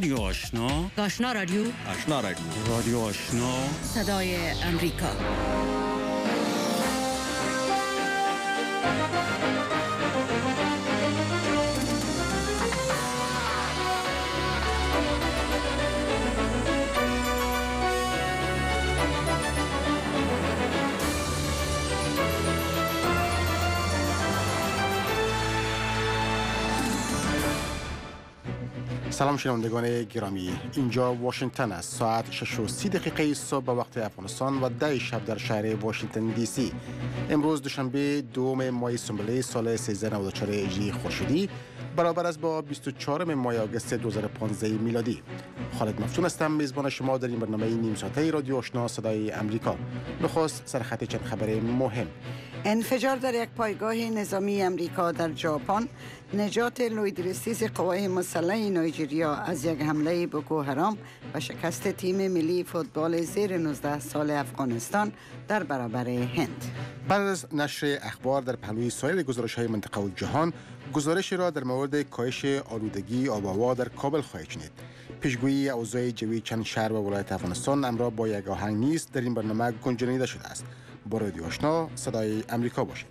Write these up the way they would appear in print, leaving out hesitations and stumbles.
رادیو آشنا، آشنا رادیو، رادیو آشنا، صدای امریکا. سلام شنوندگان گرامی، اینجا واشنگتن است. ساعت 6:30 صبح به وقت افغانستان و 10 شب در شهر واشنگتن دی سی. امروز دوشنبه 2 ماه سنبله سال 1394 هجری خورشیدی برابر است با 24 ماه آگوست 2015 میلادی. خالد مفتون هستم، میزبان شما در این برنامه نیم ساعته رادیو آشنا صدای امریکا. نخست سرخط چند خبر مهم. انفجار در یک پایگاه نظامی امریکا در ژاپن، نجات لویدرسیز قوای مسلح نایجریا از یک حمله بوکو حرام و شکست تیم ملی فوتبال زیر 19 سال افغانستان در برابر هند. بعد از نشر اخبار در پهلوی سایر گزارش‌های منطقه و جهان، گزارشی را در مورد کاهش آلودگی آب و هوا در کابل خواهید شنید. پیشگویی اوضاع جوی چند شهر و ولایت افغانستان همراه با یک آهنگ نیز در این برنامه گنجانیده شده است. با رادیو آشنا صدای امریکا باشید.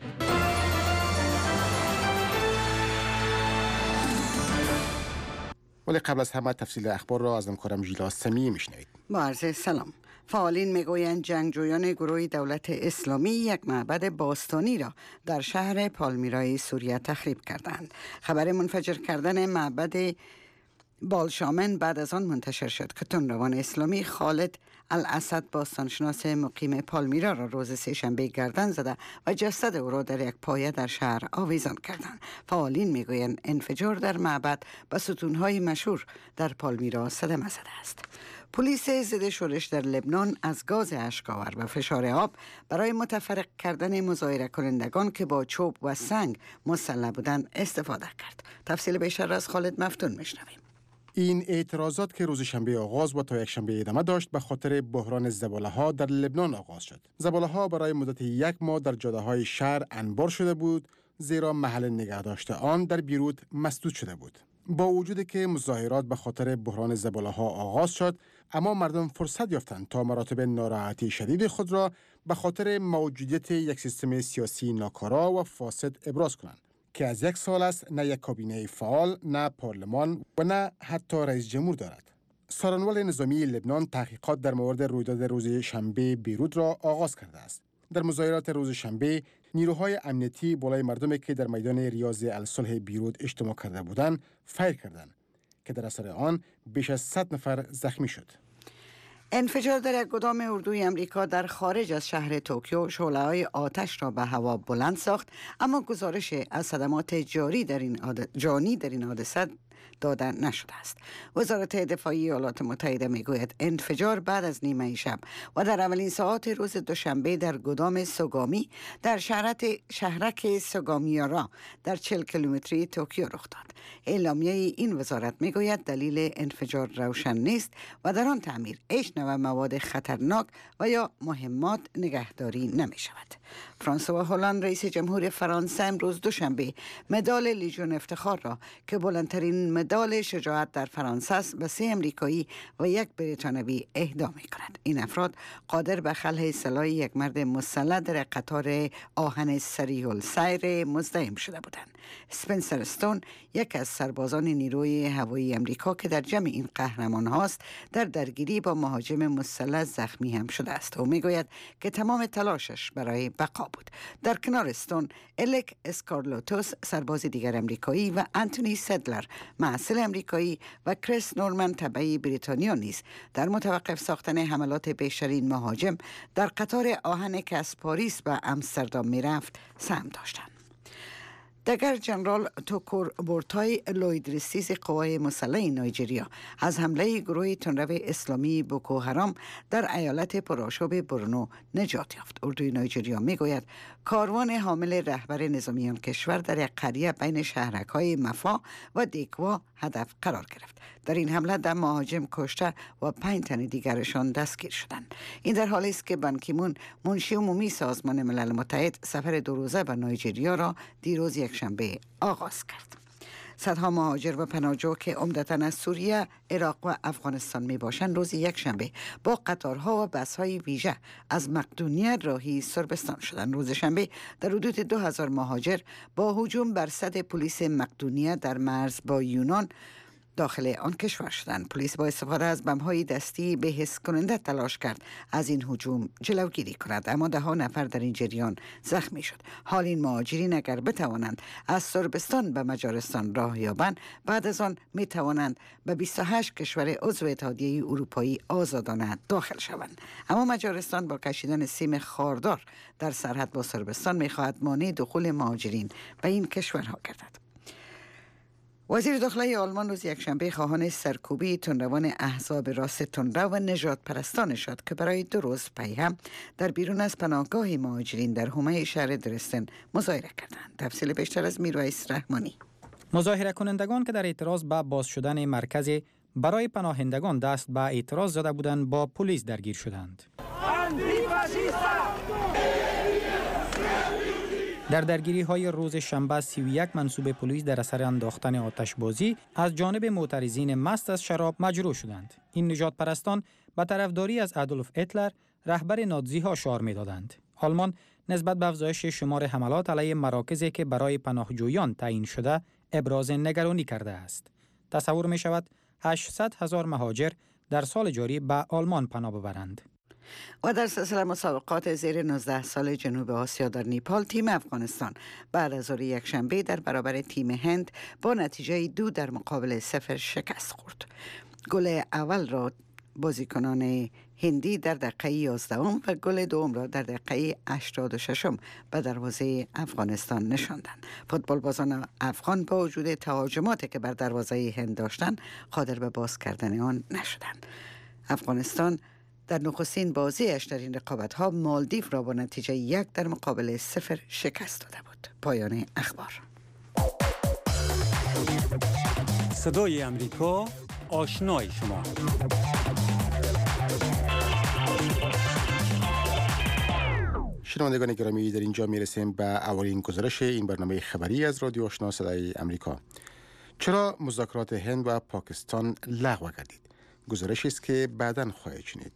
ولی قبل از همه تفصیل اخبار را از همکارم ژیلا سمیع میشنوید. با عرض سلام. فعالین میگویند جنگجویان گروه دولت اسلامی یک معبد باستانی را در شهر پالمیرای سوریه تخریب کردند. خبر منفجر کردن معبد بالشامن بعد از آن منتشر شد که تندروان اسلامی خالد الاسد باستانشناس مقیم پالمیرا را روز سه‌شنبه گردن زده و جسد او را در یک پایه در شهر آویزان کردند. فعالین میگویند انفجار در معبد به ستونهای مشهور در پالمیرا صدمه زده است. پلیس ضد شورش در لبنان از گاز اشک‌آور و فشار آب برای متفرق کردن مظاهره کنندگان که با چوب و سنگ مسلح بودند استفاده کرد. تفصیل بیشتر از خالد مفتون میشنویم. این اعتراضات که روز شنبه آغاز و تا یک شنبه ادامه داشت به خاطر بحران زباله‌ها در لبنان آغاز شد. زباله‌ها برای مدت 1 ماه در جاده‌های شهر انبار شده بود، زیرا محل نگهداشت آن در بیروت مسدود شده بود. با وجودی که مظاهرات به خاطر بحران زباله‌ها آغاز شد، اما مردم فرصت یافتند تا مراتب ناراحتی شدید خود را به خاطر موجودیت یک سیستم سیاسی ناکارا و فاسد ابراز کنند که از 1 سال است نه یک کابینه فعال، نه پارلمان و نه حتی رئیس جمهور دارد. سارنوال نظامی لبنان تحقیقات در مورد رویداد روز شنبه بیروت را آغاز کرده است. در مظاهرات روز شنبه، نیروهای امنیتی بالای مردمی که در میدان ریاض الصلح بیروت اجتماع کرده بودند، فیر کردند که در اثر آن بیش از 100 نفر زخمی شد. انفجار در یک گدام اردوی امریکا در خارج از شهر توکیو شعله‌های آتش را به هوا بلند ساخت، اما گزارش از صدمات جانی در این حادثه داده نشده است. وزارت دفاع ایالات متحده میگوید انفجار بعد از نیمه شب و در اولین ساعات روز دوشنبه در گدام سوگامی در شهرک سوگامیارا در 40 کیلومتری توکیو رخ داد. اعلامیه این وزارت میگوید دلیل انفجار روشن نیست و در آن تعمیر نوع مواد خطرناک و یا مهمات نگهداری نمی شود. فرانسوا هلند رئیس جمهور فرانسه امروز دوشنبه مدال لیژون افتخار را که بلندترین مدال شجاعت در فرانسه است به 3 امریکایی و 1 بریتانیایی اهدا می کند. این افراد قادر به خلع سلاح یک مرد مسلح در قطار آهن سریع السیر مزدحم شده بودند. اسپنسر استون یک از سربازان نیروی هوایی امریکا که در جمع این قهرمان هاست در درگیری با مهاجم مسلح زخمی هم شده است. او میگوید که تمام تلاشش برای بقا بود. در کنار استون، الک اسکارلوتوس سرباز دیگر امریکایی و انتونی سدلر محصل امریکایی و کریس نورمن تبعی بریتانیا نیز در متوقف ساختن حملات بیشترین مهاجم در قطار آهن که از پاریس به امستردام میرفت سهم داشتند. دگر جنرال توکور بورتای لویدرسیز قوای مسلح نایجریا از حمله گروه تندرو اسلامی بوکو حرام در ایالت پرآشوب برنو نجات یافت. اردوی نایجریا میگوید کاروان حامل رهبر نظامیان کشور در یک قریه بین شهرک‌های مفا و دیکوا هدف قرار گرفت. در این حمله 10 مهاجم کشته و 5 تن دیگرشان دستگیر شدند. این در حالی است که بان کی مون منشی عمومی سازمان ملل متحد سفر 2 روزه به نایجریا را دیروز یکشنبه آغاز کرد. صدها مهاجر و پناهجو که عمدتاً از سوریه، عراق و افغانستان می باشند روز یکشنبه با قطارها و بس‌های ویژه از مقدونیه راهی صربستان شدند. روز شنبه در حدود 2000 مهاجر با هجوم بر سد پلیس مقدونیه در مرز با یونان داخل آن کشور شدند. پلیس با استفاده از بم‌های دستی به حس کننده تلاش کرد از این هجوم جلوگیری کند، اما ده ها نفر در این جریان زخمی شد. حال این مهاجرین اگر بتوانند از صربستان به مجارستان راه یابند، بعد از آن می توانند به 28 کشور عضو اتحادیه اروپایی آزادانه داخل شوند. اما مجارستان با کشیدن سیم خاردار در سرحد با صربستان می خواهد مانع دخول مهاجرین به این کشورها گردد. وزیر داخلی آلمان روز یکشنبه خواهان سرکوبی تندروان احزاب راست تندرو و نژاد پرستان شد که برای 2 روز پی هم در بیرون از پناهگاه مهاجرین در حومه شهر درستن مظاهره کردند. تفصیل بیشتر از میرویس رحمانی. مظاهره کنندگان که در اعتراض به باز شدن مرکز برای پناهندگان دست به اعتراض زده بودند با پلیس درگیر شدند. در درگیری های روز شنبه 31 منصوب پلیس در اثر انداختن آتشبازی از جانب معترضین مست از شراب مجروح شدند. این نژاد پرستان به طرفداری از آدولف هیتلر رهبر نازی ها شعار می‌دادند. آلمان نسبت به افزایش شمار حملات علیه مراکزی که برای پناهجویان تعیین شده ابراز نگرانی کرده است. تصور می شود 800,000 مهاجر در سال جاری به آلمان پناه ببرند. و در سلسله مسابقات زیر 19 سال جنوب آسیا در نیپال، تیم افغانستان بعد از روز یکشنبه در برابر تیم هند با نتیجه 2 در مقابل 0 شکست خورد. گل اول را بازیکنان هندی در دقیقه 11 و گل دوم را در دقیقه 86 به دروازه افغانستان نشاندند. فوتبالبازان افغان با وجود تهاجماتی که بر دروازه هند داشتند قادر به باز کردن آن نشدند. افغانستان در نخستین بازیش در این رقابت‌ها مالدیو را با نتیجه 1 در مقابل 0 شکست داده بود. پایان اخبار. صدای امریکا، آشنای شما. شنوندگان گرامی، در اینجا میرسیم به اولین گزارش این برنامه خبری از رادیو آشنا صدای امریکا. چرا مذاکرات هند و پاکستان لغو گردید؟ گزارشی است که بعداً خواهید شنید.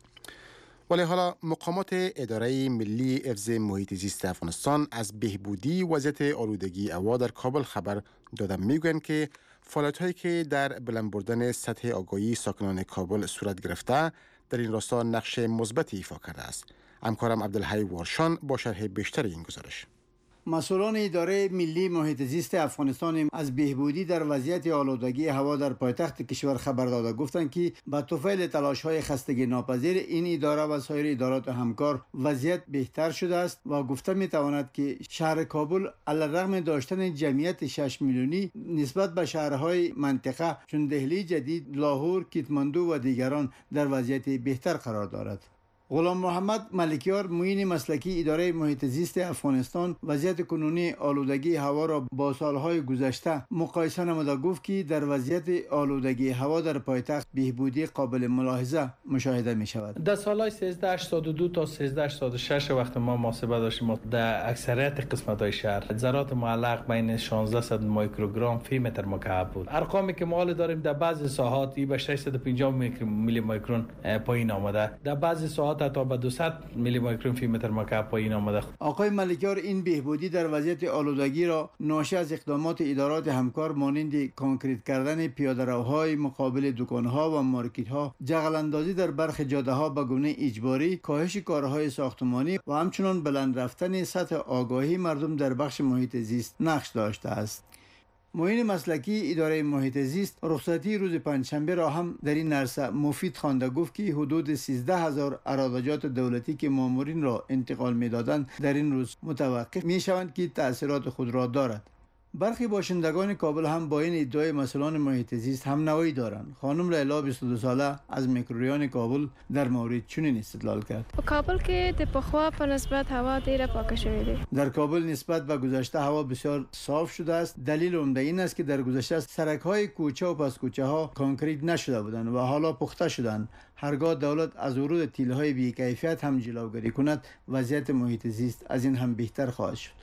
ولی حالا مقامات اداره ملی حفظ محیط زیست افغانستان از بهبودی وضعیت آلودگی هوا در کابل خبر دادن. میگویند که فعالیت‌هایی که در بلند بردن سطح آگاهی ساکنان کابل صورت گرفته در این راستا نقش مثبتی ایفا کرده است. همکارم عبدالحی وارشان با شرح بیشتر این گزارش. مسئولان اداره ملی محیط زیست افغانستان از بهبودی در وضعیت آلودگی هوا در پایتخت کشور خبر داده. گفتند که با توفیل تلاش‌های خستگی ناپذیر این اداره و سایر ادارات همکار وضعیت بهتر شده است و گفته می‌تواند که شهر کابل علیرغم داشتن جمعیت 6 میلیونی نسبت به شهرهای منطقه چون دهلی جدید، لاهور، کیتماندو و دیگران در وضعیت بهتر قرار دارد. غلام محمد ملکیار، معین مسلکی اداره محیط زیست افغانستان، وضعیت کنونی آلودگی هوا را با سالهای گذشته مقایسه نموده گفت که در وضعیت آلودگی هوا در پایتخت بهبودی قابل ملاحظه مشاهده می شود. در سالهای 1382 تا 1386 وقت ما محاسبه داشتیم در اکثریت قسمت‌های شهر ذرات معلق بین 1600 میکروگرم فی متر مکعب بود. ارقامی که ما داریم در بعضی ساحات به 650 میلی میکرون پایین آمده، در بعضی ساحات تا به 200 میلی میکرون فی متر مکعب پایین آمده. آقای ملکیار این بهبودی در وضعیت آلودگی را ناشی از اقدامات ادارات همکار مانند کانکریت کردن پیاده‌روهای مقابل دکان‌ها و مارکت‌ها، جغل اندازی در برخی جاده‌ها به گونه اجباری، کاهش کارهای ساختمانی و همچنین بلند رفتن سطح آگاهی مردم در بخش محیط زیست نقش داشته است. معین مسلکی اداره محیط زیست رخصتی روز پنجشنبه را هم در این عرصه مفید خوانده. گفت که حدود 13,000 اراضیات دولتی که مامورین را انتقال می‌دادند در این روز متوقف می‌شوند که تأثیرات خود را دارد. برخی باشندگان کابل هم با این ادعای مسئولان محیط زیست هم نوایی دارند. خانم لیلا 22 ساله از میکروریان کابل در مورد چنین استدلال کرد. کابل که د پخوا په نسبت هوا ډیره پاکه شوې ده. در کابل نسبت به گذشته هوا بسیار صاف شده است. دلیل عمده این است که در گذشته سرک‌های کوچه و پس کوچه ها کانکریت نشده بودند و حالا پخته شدند. هرگاه دولت از ورود تیل‌های بی‌کیفیت هم جلوگیری کند، وضعیت محیط زیست از این هم بهتر خواهد شد.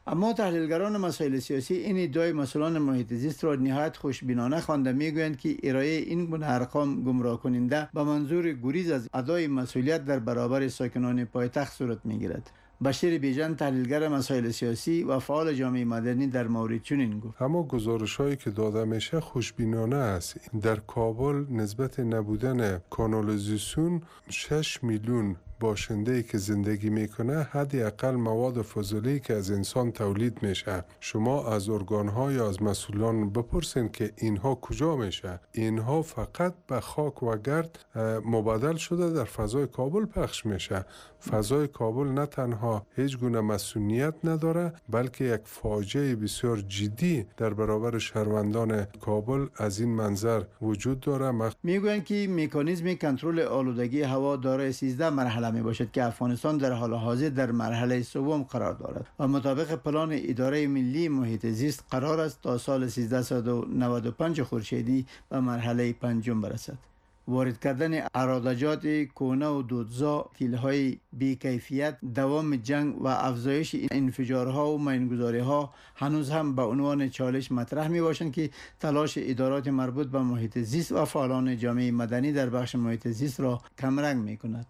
اما تحلیلگران مسائل سیاسی این ادعای مسئولان محیط زیست را نهایت خوشبینانه خوانده میگویند که ارائه این گونه ارقام گمراه کننده به منظور گریز از ادای مسئولیت در برابر ساکنان پایتخت صورت میگیرد. بشیر بیژن تحلیلگر مسائل سیاسی و فعال جامعه مدنی در مورد چنین گفت: اما گزارش‌هایی که داده میشه خوشبینانه است. در کابل نسبت نبودن کانالیزاسیون 6 میلیون باشنده‌ای که زندگی میکنه حداقل مواد فضولی که از انسان تولید میشه. شما از ارگان‌ها یا از مسئولان بپرسین که اینها کجا میشه. اینها فقط به خاک و گرد مبادل شده در فضای کابل پخش میشه. فضای کابل نه تنها هیچ گونه مسئولیت نداره بلکه یک فاجعه بسیار جدی در برابر شهروندان کابل از این منظر وجود داره. میگویند که مکانیزم کنترل آلودگی هوا دارای 13 مرحله می باشد که افغانستان در حال حاضر در مرحله سوم قرار دارد و مطابق پلان اداره ملی محیط زیست قرار است تا سال 1395 خورشیدی به مرحله پنجم برسد. وارد کردن عراضجات کهنه و دودزا، تیل‌های بی‌کیفیت، دوام جنگ و افزایش انفجارها و ماینگذاری‌ها هنوز هم به عنوان چالش مطرح می‌باشند که تلاش ادارات مربوط به محیط زیست و فعالان جامعه مدنی در بخش محیط زیست را کمرنگ می‌کند.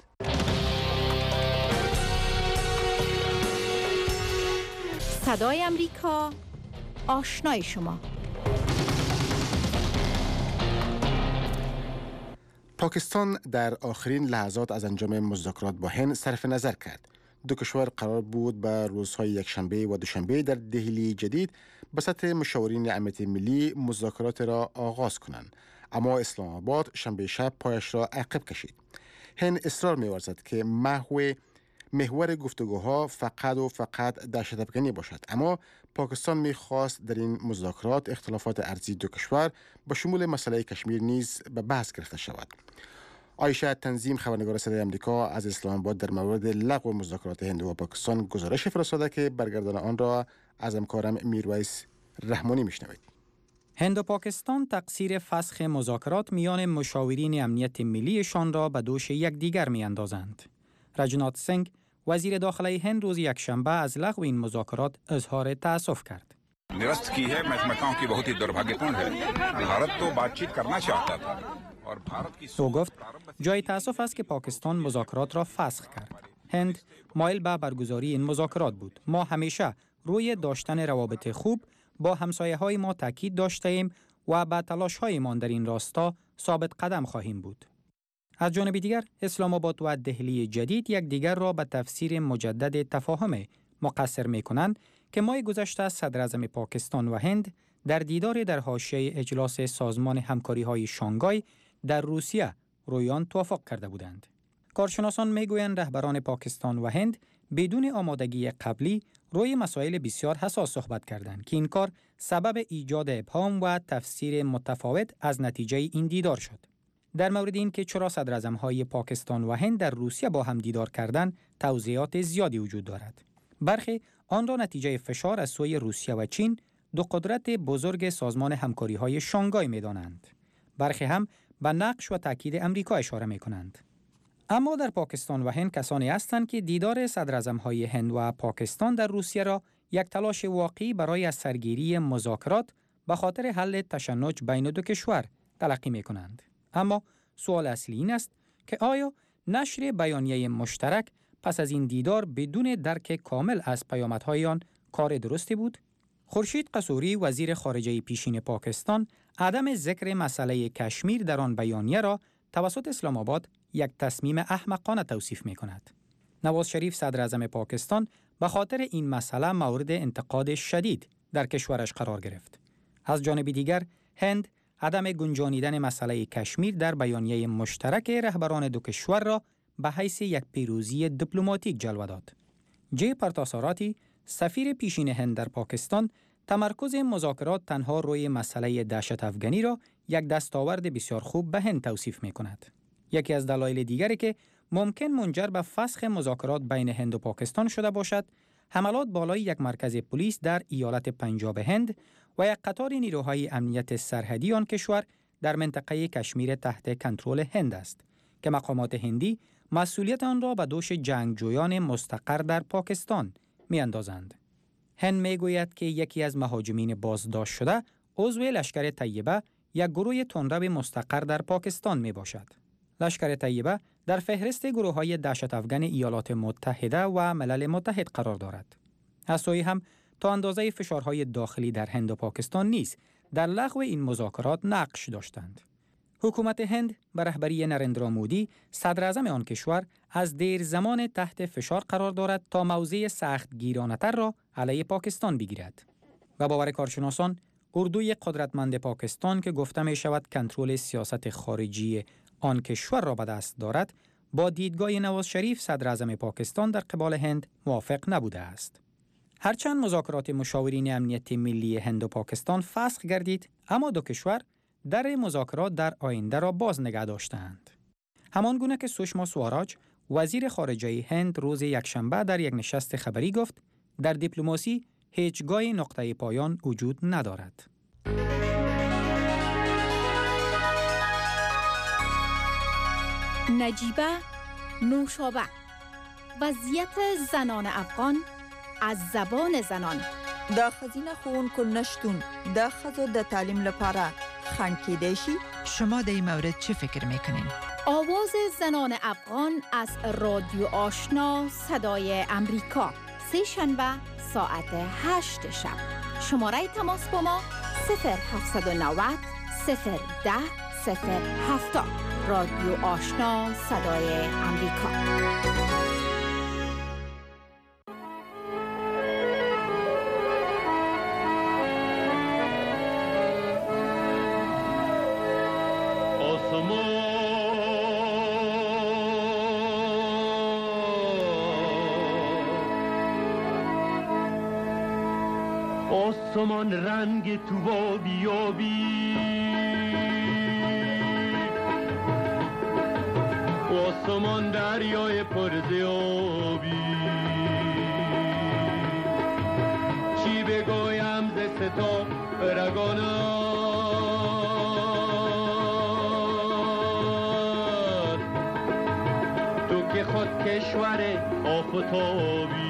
صدای امریکا، آشنای شما. پاکستان در آخرین لحظات از انجام مذاکرات با هند صرف نظر کرد. دو کشور قرار بود به روزهای یکشنبه و دوشنبه در دهلی جدید به سطح مشاورین امنیت ملی مذاکرات را آغاز کنند، اما اسلام آباد شنبه شب پایش را عقب کشید. هند اصرار می‌ورزد که محور گفتگوها فقط دهشت‌افکنی باشد، اما پاکستان می‌خواست در این مذاکرات اختلافات ارضی دو کشور به شمول مسئله کشمیر نیز به بحث گرفته شود. عایشه تنظیم، خبرنگار صدای آمریکا از اسلام آباد، در مورد لغو مذاکرات هند و پاکستان گزارش فرستاده که برگردان آن را از همکارم میرویس رحمانی میشنوید. هند و پاکستان تقصیر فسخ مذاکرات میان مشاورین امنیت ملیشان را به دوش یکدیگر میاندازند. راجنات سنگ، وزیر داخلی هند، روز یکشنبه از لغو این مذاکرات اظهار تأسف کرد. निरस्त की है। मैं समझता हूं कि बहुत ही दुर्भाग्यपूर्ण है। भारत तो बातचीत करना चाहता था और भारत की او گفت جای تأسف است که پاکستان مذاکرات را فسخ کرد. هند مایل به برگزاری این مذاکرات بود. ما همیشه روی داشتن روابط خوب با همسایه‌های ما تاکید داشته ایم و به تلاش‌هایمان در این راستا ثابت قدم خواهیم بود. از جانب دیگر اسلام آباد و دهلی جدید یکدیگر را به تفسیر مجدد تفاهم مقصر می‌کنند که ماه گذشته صدر اعظم پاکستان و هند در دیدار در حاشیه اجلاس سازمان همکاری‌های شانگهای در روسیه روی آن توافق کرده بودند. کارشناسان میگویند رهبران پاکستان و هند بدون آمادگی قبلی روی مسائل بسیار حساس صحبت کردند که این کار سبب ایجاد ابهام و تفسیر متفاوت از نتیجه این دیدار شد. در مورد این که چرا صدر اعظم‌های پاکستان و هند در روسیه با هم دیدار کردند، توضیحات زیادی وجود دارد. برخی آن را نتیجه فشار از سوی روسیه و چین، دو قدرت بزرگ سازمان همکاری‌های شانگهای می‌دانند. برخی هم به نقش و تاکید امریکا اشاره می‌کنند. اما در پاکستان و هند کسانی هستند که دیدار صدر اعظم‌های هند و پاکستان در روسیه را یک تلاش واقعی برای از سرگیری مذاکرات به خاطر حل تشنج بین دو کشور تلقی می‌کنند. اما سوال اصلی این است که آیا نشر بیانیه مشترک پس از این دیدار بدون درک کامل از پیامدهای آن کار درستی بود؟ خورشید قصوری، وزیر خارجه پیشین پاکستان، عدم ذکر مسئله کشمیر در آن بیانیه را توسط اسلام آباد یک تصمیم احمقانه توصیف می‌کند. نواز شریف، صدر اعظم پاکستان، به خاطر این مسئله مورد انتقاد شدید در کشورش قرار گرفت. از جانب دیگر هند عدم گنجانیدن مسئله کشمیر در بیانیه مشترک رهبران دو کشور را به حیث یک پیروزی دیپلماتیک جلوه داد. جی پرتاساراتی، سفیر پیشین هند در پاکستان، تمرکز مذاکرات تنها روی مسئله دهشت افغانی را یک دستاورد بسیار خوب به هند توصیف می‌کند. یکی از دلایل دیگری که ممکن منجر به فسخ مذاکرات بین هند و پاکستان شده باشد، حملات بالای یک مرکز پلیس در ایالت پنجاب هند و یک قطار نیروهای امنیت سرحدی آن کشور در منطقه کشمیر تحت کنترل هند است که مقامات هندی مسئولیت آن را به دوش جنگجویان مستقر در پاکستان می‌اندازند. هند میگوید که یکی از مهاجمین بازداشت شده عضو لشکر طیبه، یک گروه تندرو مستقر در پاکستان می باشد. لشکر طیبه در فهرست گروه‌های دهشت افغان ایالات متحده و ملل متحد قرار دارد. از سوی هم تا اندازه فشارهای داخلی در هند و پاکستان نیز در لغو این مذاکرات نقش داشتند. حکومت هند به رهبری نرندرا مودی، صدر اعظم آن کشور، از دیر زمان تحت فشار قرار دارد تا موضع سخت گیرانه‌تر را علیه پاکستان بگیرد. و باور کارشناسان، اردوی قدرتمند پاکستان که گفته می شود کنترل سیاست خارجی آن کشور را به دست دارد، با دیدگاه نواز شریف صدر اعظم پاکستان در قبال هند موافق نبوده است. هرچند مذاکرات مشاورین امنیت ملی هند و پاکستان فسخ گردید، اما دو کشور در مذاکرات در آینده را باز نگه داشتند. همان گونه که سوشما سواراج، وزیر خارجه هند، روز یکشنبه در یک نشست خبری گفت در دیپلماسی هیچگاه نقطه پایان وجود ندارد. نجیبه نوشابه، وضعیت زنان افغان از زبان زنان. د ښځینه ښوونکو نشتون د ښځو د تعلیم لپاره خنډ کیدای شي. شما در این مورد چه فکر میکنین؟ آواز زنان افغان از رادیو آشنا صدای امریکا، سه شنبه ساعت 8 شب. شماره تماس با ما 0790 010 070. رادیو آشنا صدای امریکا. آسمان رنگ تو و بیابی، آسمان دریای پرزیابی، چی بگویم ز ستا رگانت، تو که خود کشور آفتابی.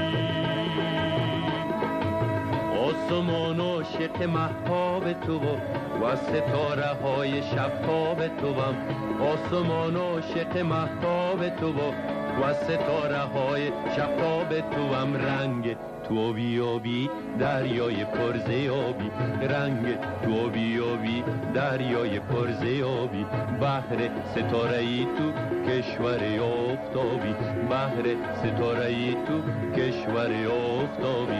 آسمان عاشق مهتاب تو و ستاره های شبتاب توام، آسمان عاشق مهتاب تو و ستاره های شبتاب توام. رنگ تو بیابی دریای پرزیابی، رنگ تو بیابی دریای پرزیابی. بحر ستاره ای تو کشور آفتابی، بحر ستاره ای تو کشور آفتابی.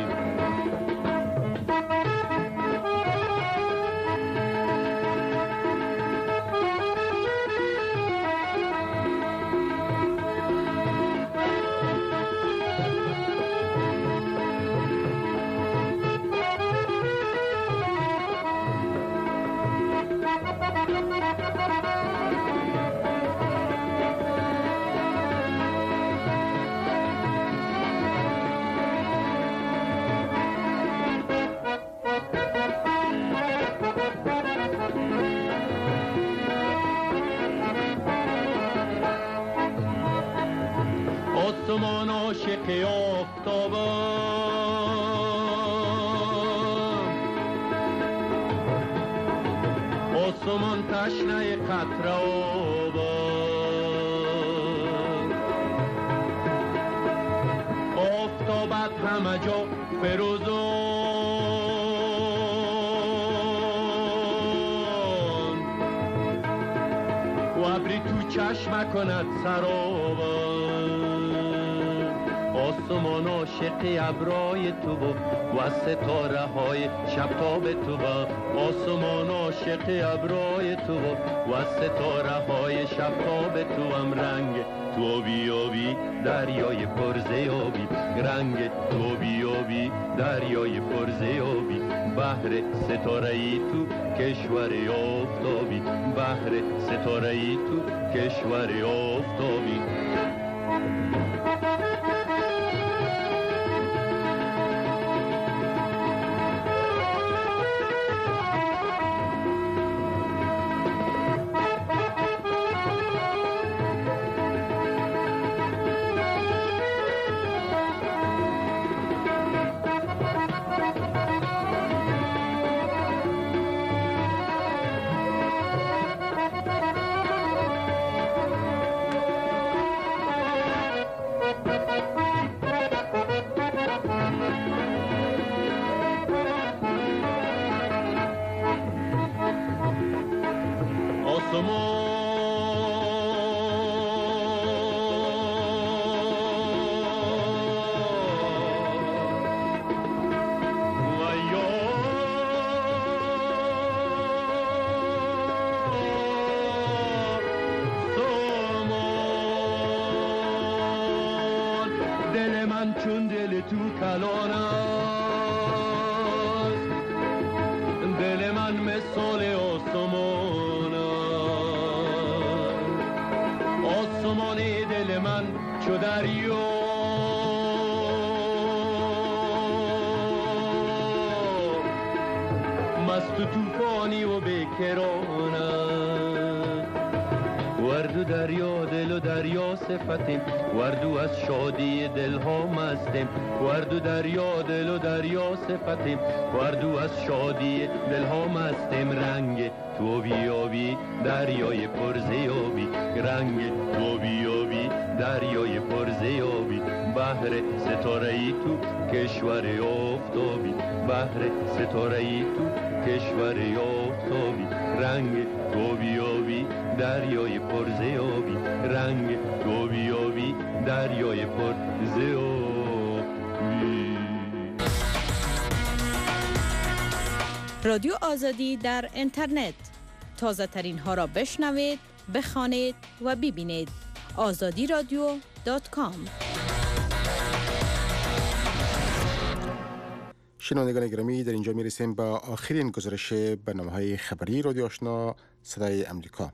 آسمان عاشق آفتابم، آسمان تشنه قطره آبم، آفتابت همه جا فروزان و ابری تو چشم کند سرابم. آسمان عاشق ابرای تو و ستاره های شبتاب تو، آسمان عاشق ابرای تو و ستاره های شبتاب تو. هم رنگ تو بیابی دریای پرزیابی، رنگ تو بیابی دریای پرزیابی. بحر ستاره ای تو کشور آفتابی، بحر ستاره ای تو کشور آفتابی. چون دل تو کلان است، دل من مثال آسمان است، آسمان دل من چو دریا، مست و توفانی و بیکران است. ورد و دریا دل و دریا صفتیم، وردو از شادی دل ها مستیم. ورد و دریا دل و دریا صفتیم، وردو از شادی دل ها مستیم. رنگ تو بیابی دریای پرزیابی، رنگ تو بیابی دریای پرزیابی. بحر ستاره ای تو کشور آفتابی، بحر ستاره ای تو کشور آفتابی. رنگ تو بیابی دریای پرزیابی، رنگ تو بیابی دریای پرزیابی. رادیو آزادی در اینترنت، تازه ترین ها را بشنوید، بخوانید و ببینید. azadiradio.com. شنوندگان گرامی، در اینجا میرسیم با آخرین گزارش برنامه‌های خبری رادیو آشنا صدای امریکا.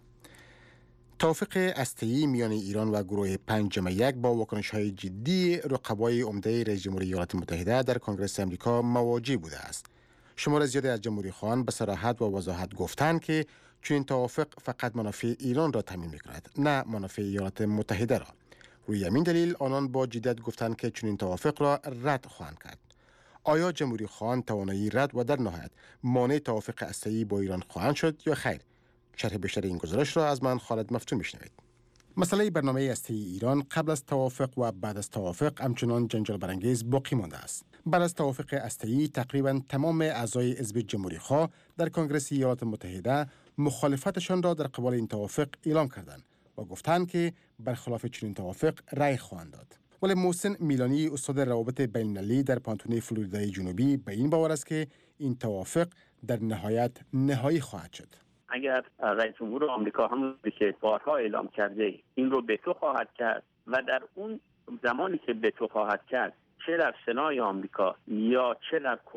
توافق هسته‌ای میان ایران و گروه 5+1 با واکنش‌های جدی رقبای عمده رئیس جمهوری ایالات متحده در کنگره آمریکا مواجه بوده است. شمار زیادی از جمهوری‌خواهان به صراحت و وضاحت گفتند که چنین توافق فقط منافع ایران را تضمین می‌کند، نه منافع ایالات متحده را. روی همین دلیل آنان با جدیت گفتند که چنین توافق را رد خواهند کرد. آیا جمهوری‌خواهان توانایی رد و در نهایت مانع توافق هسته‌ای با ایران خواهند شد یا خیر؟ شرح بیشتر این گزارش را از من خالد مفتون میشنوید. مسئله برنامه هسته‌ای ایران قبل از توافق و بعد از توافق همچنان جنجال برانگیز باقی مانده است. بعد از توافق هسته‌ای تقریبا تمام اعضای حزب جمهوری‌خواه در کنگره ایالات متحده مخالفتشان را در قبال این توافق اعلام کردند و گفتند که برخلاف چنین توافق رأی خواهند داد. ولی محسن میلانی استاد روابط بین‌المللی در پانتون فلوریدای جنوبی به این باور است که این توافق در نهایت نهایی خواهد شد. اگر رئیس جمهور آمریکا همون که بارها اعلام کرده این رو وتو خواهد کرد و در اون زمانی که وتو خواهد کرد، چه در سنای آمریکا یا چه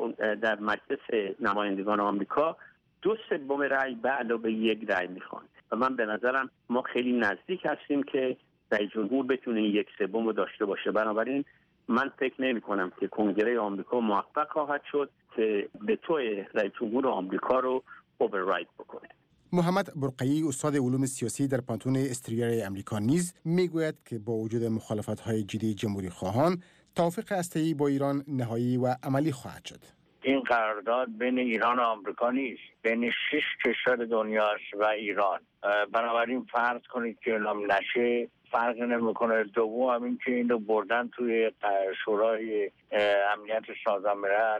در مجلس نمایندگان آمریکا، 2/3 رأی به علاوه 1 رأی میخوان و من به نظرم ما خیلی نزدیک هستیم که رئیس جمهور بتونه 1/3 رو داشته باشه. بنابراین من فکر نمی کنم که کنگره آمریکا موفق خواهد شد که وتو رئیس جمهور آمریکا رو اوورراید بکنه. محمد برقعی استاد علوم سیاسی در پانتون استریای امریکا نیز میگوید که با وجود مخالفت‌های جدی جمهوری خواهان، توافق هسته‌ای با ایران نهایی و عملی خواهد شد. این قرارداد بین ایران و آمریکا نیست، بین 6 کشور دنیا است و ایران. بنابراین فرض کنید که اعلام نشه فرق نمیکنه. دوم این که اینو بردن توی شورای امنیت سازمان ملل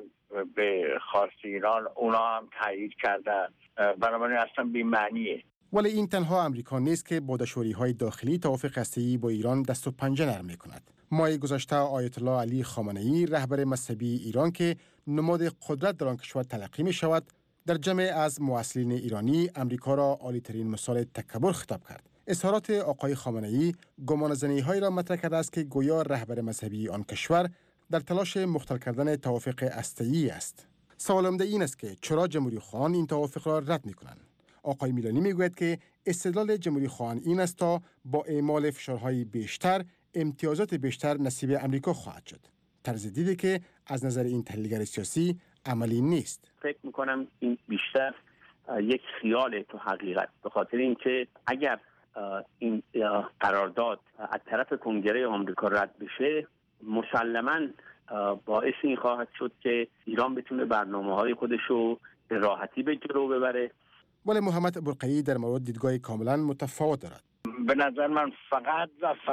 به خواست ایران، اونا هم تایید کردن، بنابراین اصلا بی‌معنیه. ولی این تنها امریکا نیست که با دشواری‌های داخلی توافق هسته‌ای با ایران دست و پنجه نرم می‌کند. ماه گذشته آیت الله علی خامنه‌ای رهبر مذهبی ایران که نماد قدرت در آن کشور تلقی می‌شود، در جمع از مؤثرین ایرانی امریکا را عالی‌ترین مثال تکبر خطاب کرد. اظهارات آقای خامنه‌ای گمانه‌زنی‌هایی را مطرح کرده است که گویا رهبر مذهبی آن کشور در تلاش مختل کردن توافق هسته‌ای است. سوال عمده این است که چرا جمهوری‌خواهان این توافق را رد می‌کنند؟ آقای میلانی میگوید که استدلال جمهوری‌خواهان این است تا با اعمال فشارهای بیشتر امتیازات بیشتر نصیب امریکا خواهد شد. طرز دیدی که از نظر این تحلیلگر سیاسی عملی نیست. فکر می‌کنم این بیشتر یک خیال تو حقیقت، به خاطر اینکه اگر این قرارداد از طرف کنگره آمریکا رد بشه، مسلماً باعث این خواهد شد که ایران بتونه برنامه‌های خودش رو به راحتی به جلو ببره. ولی محمد برقعی در مورد دیدگاه کاملا متفاوت دارد. به نظر من فقط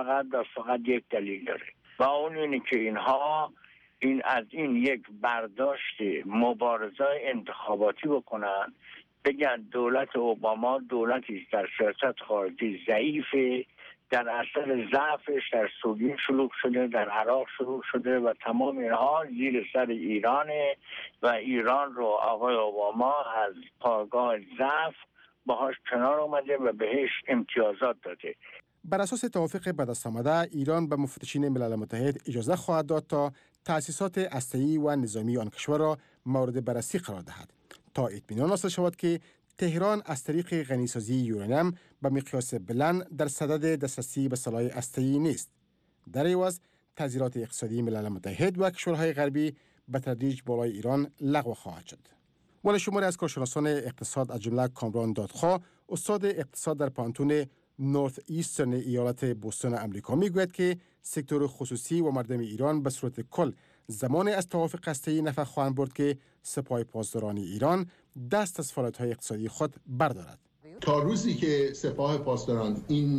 یک دلیل داره و اون اینه که اینها از این یک برداشت مبارزه انتخاباتی بکنن بگن دولت اوباما دولتی در سیاست خارجی ضعیفه، در اثر ضعفش در سوریه شروع شده، در عراق شروع شده و تمام اینها زیر سر ایرانه و ایران رو آقای اوباما از پایگاه ضعف باهاش کنار اومده و بهش امتیازات داده. بر اساس توافق به دست آمده، ایران به مفتشین ملل متحد اجازه خواهد داد تا تأسیسات هسته‌ای و نظامی آن کشور را مورد بررسی قرار دهد تا اطمینان حاصل شود که تهران از طریق غنیسازی یورانیم به مقیاس بلند در صدد دسترسی به سلاح هسته‌ای نیست. در عوض تذیرات اقتصادی ملل متحد و کشورهای غربی به تدریج بالای ایران لغو خواهد شد. ولی شماری از کارشناسان اقتصاد از جمله کامران دادخواه، استاد اقتصاد در پانتون نورث ایسترن ایالت بوستون امریکا میگوید که سکتور خصوصی و مردم ایران به صورت کل زمانی از توافق هسته‌ای نفع خواهند برد که سپاه پاسداران ایران دست از فعالیت‌های اقتصادی خود بردارد. تا روزی که سپاه پاسداران این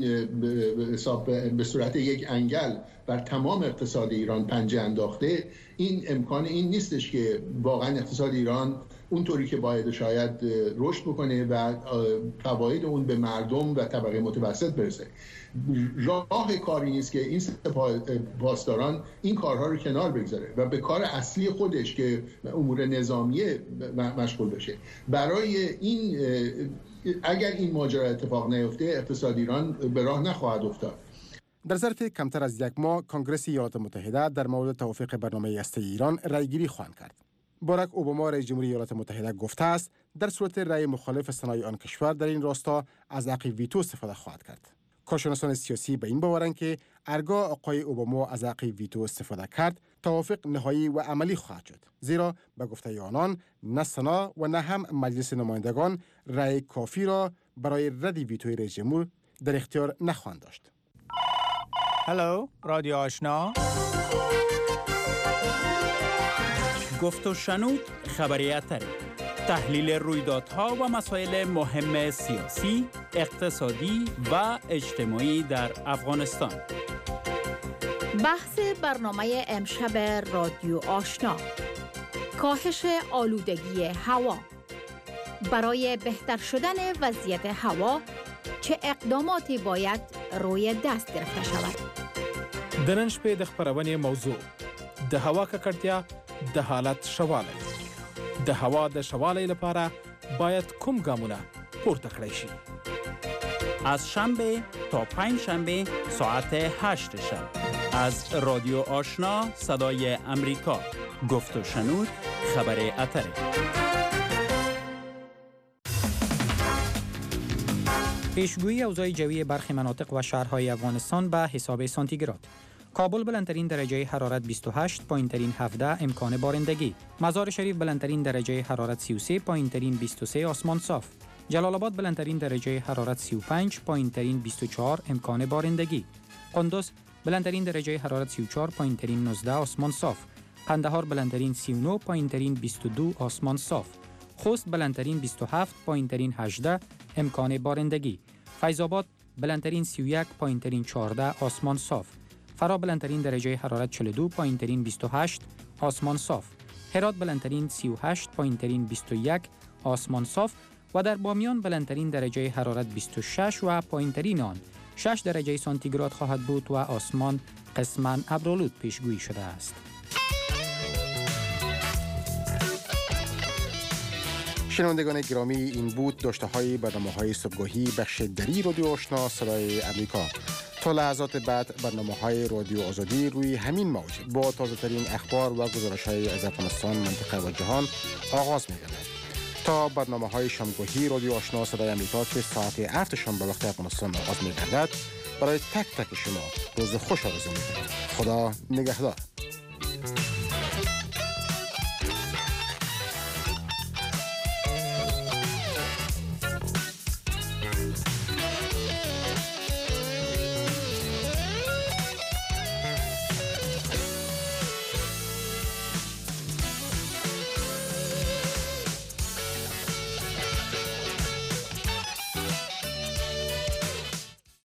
به صورت یک انگل بر تمام اقتصاد ایران پنجه انداخته، این امکان این نیستش که واقعا اقتصاد ایران اونطوری که باید شاید رشد بکنه و فواید اون به مردم و طبقه متوسط برسه. راه کاری نیست که این سپاه پاسداران این کارها رو کنار بگذاره و به کار اصلی خودش که امور نظامیه مشغول بشه. برای این اگر این ماجرا اتفاق نیفته، اقتصاد ایران به راه نخواهد افتاد. در ظرف کمتر از یک ماه کنگره ایالات متحده در مورد توافق برنامه هسته‌ای ایران رأیگیری خواهد کرد. باراک اوباما رئیس جمهوری ایالات متحده گفته است در صورت رأی مخالف صنایع آن کشور در این راستا از حق ویتو استفاده خواهد کرد. کارشناسان سیاسی به این باورند که هرگاه آقای اوباما از حق ویتو استفاده کرد، توافق نهایی و عملی خواهد شد، زیرا به گفته آنان نه سنا و نه هم مجلس نمایندگان رأی کافی را برای رد ویتوی رئیس جمهور در اختیار نخواهند داشت. هلو، رادیو آشنا. گفت و شنود خبریت تحلیل رویدادها و مسائل مهم سیاسی، اقتصادی و اجتماعی در افغانستان. بحث برنامه امشب رادیو آشنا: کاهش آلودگی هوا. برای بهتر شدن وضعیت هوا چه اقداماتی باید روی دست گرفته شود؟ د نن شپې د خپرونې موضوع د هوا ککړتیا د حالت شوالی. د هوا د شوالی لپاره باید کوم ګامونه پورته کړی شي؟ از شنبه تا پنج شنبه ساعت 8 شب از رادیو آشنا صدای امریکا. گفت و شنود خبر اتره. پیشگویی اوضاع جوی برخی مناطق و شهرهای افغانستان به حساب سانتیگراد. کابل بلندترین درجه حرارت 28، پایینترین 17 امکان بارندگی. مزار شریف بلندترین درجه حرارت 33، پایینترین 23 آسمان صاف. جلال آباد بلندترین درجه حرارت 35، پایینترین 24 امکان بارندگی. قندوز بلندترین درجه حرارت 34، پایینترین 19 آسمان صاف. قندهار بلندترین 39، پایینترین 22 آسمان صاف. خوست بلندترین 27، پایینترین 18 امکان بارندگی. فیض آباد بلندترین 31، پایینترین 14 آسمان صاف. فرا بلندترین درجه حرارت 42، پایینترین 28 آسمان صاف. هرات بلندترین 38، پایینترین 21 آسمان صاف و در بامیان بلندترین درجه حرارت 26 و پایینترین آن 6 درجه سانتیگراد خواهد بود و آسمان قسماً ابرآلود پیشگویی شده است. شنوندگان گرامی، این بود داشته‌های برنامه‌های صبحگاهی بخش دری رادیو آشنا صدای امریکا. تا لحظات بعد برنامه‌های رادیو آزادی روی همین موج با تازه‌ترین اخبار و گزارش‌های از افغانستان، منطقه و جهان آغاز می‌گردد. تا برنامه‌های شامگاهی رادیو آشنا صدای امریکا که ساعت 7 شام به وقت افغانستان آغاز می‌گردد، برای تک تک شما روز خوش آرزو می‌کنم. خدا نگهدار.